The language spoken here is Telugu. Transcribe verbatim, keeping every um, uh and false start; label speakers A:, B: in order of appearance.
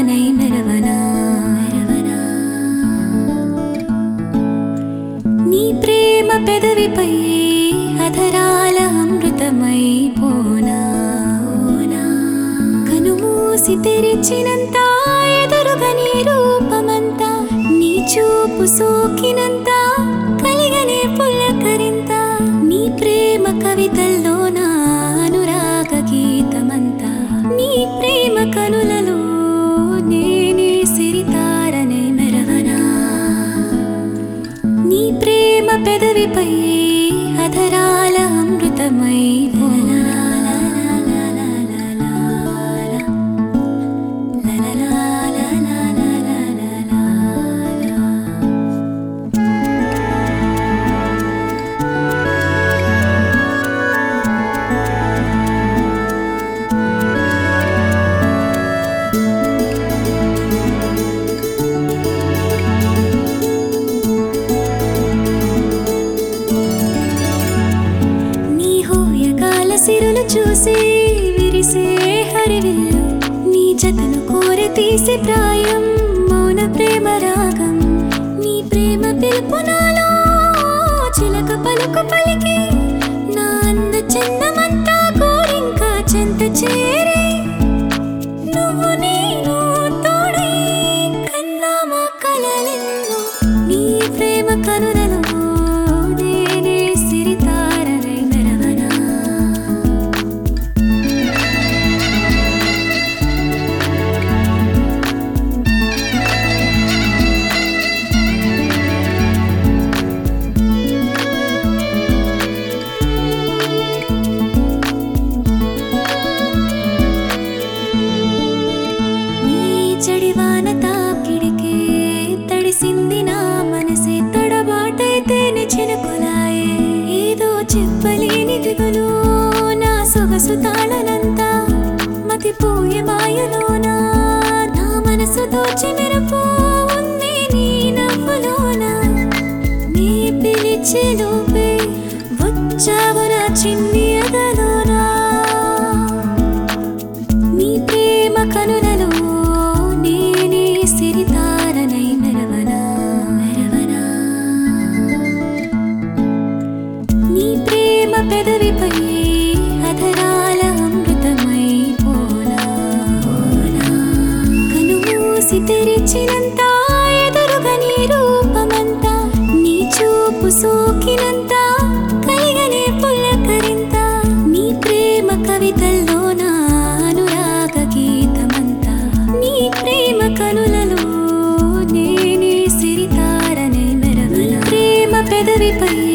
A: సిరితారనై మెరవనా నీ ప్రేమ పెదవిపై అధరాల అమృతమై పోనా కనుమూసి తెరిచినంత ఎదురుగా నీ రూపమంతా నీ చూపు సోకినంత కలిగనే పులకరింత నీ ప్రేమ కవితల్లో నా అనురాగ గీతమంతా నీ ప్రేమ కనులలో నేనే సిరితారనై మెరవనా నీ ప్రేమ పెదవిపై అధరాల అమృతమై పోనా సిరులు చూసి విరిసే హరివిల్లు నీ జతను కోరి తీసి ప్రాయం మౌన ప్రేమ రాగం నీ ప్రేమ పిలుపు నాలో చిలక పలుకు పలికి నా అంద చందమంతా కోరింకా చెంత చేరి నువ్వు నేను తోడై కన్నామా కలలెన్నో నీ ప్రేమ కనులలో నేనే సిరితారనై మెరవనా చెడివాన తాకిడికే తడిసింది నా మనసే తడబాటైతేనే చినుకులాయే ఏదో చెప్పలేని దిగులు నా సొగసు తాళనంతా మతిపోయే మాయలోనా నా మనసు దోచి మెరుపు ఉంది నీ నవ్వులోనా నీ పిలిచే లోపే వచ్చావు నా చిన్ని అదలోనా నీ ప్రేమ కనులలో సిరితారనై మెరవనా మెరవనా నీ ప్రేమ పెదవిపై అధరాల అమృతమై పోనా కనుమూసి తెరిచినంత ఎదురుగా నీ రూపమంతా నీ చూపు సోకినంత కలిగనే పులకరింత నీ ప్రేమ కవితల్లో నా అనురాగ గీతమంతా నీ ప్రేమ కనులలో నేనే సిరితారనై మెరవనా ప్రేమ పెదవిపై